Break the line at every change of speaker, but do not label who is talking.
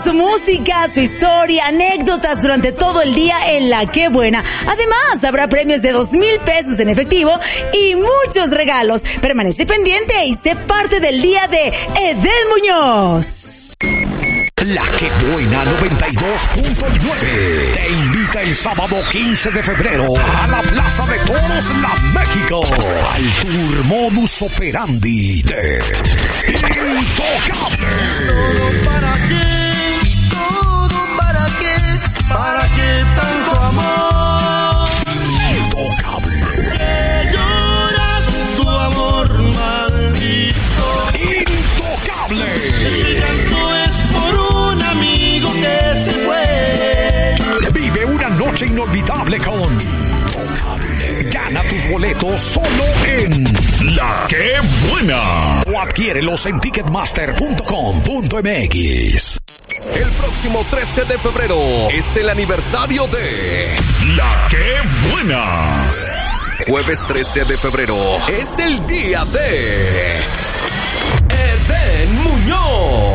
su música, su historia, anécdotas durante todo el día en La Qué Buena. Además, habrá premios de 2,000 pesos en efectivo y muchos regalos. Permanece pendiente y sé parte del día de Edén Muñoz.
La Qué Buena 92.9 te invita el sábado 15 de febrero a la Plaza de Toros La México al tour Modus Operandi de Intocable.
¿Para qué tanto amor?
Intocable.
Que lloras tu amor maldito.
Intocable.
Mi llanto es por un amigo que se fue.
Vive una noche inolvidable con Intocable. Gana tus boletos solo en La Qué Buena. O adquiérelos en ticketmaster.com.mx.
El próximo 13 de febrero es el aniversario de
La Qué Buena.
Jueves 13 de febrero es el día de Edén Muñoz.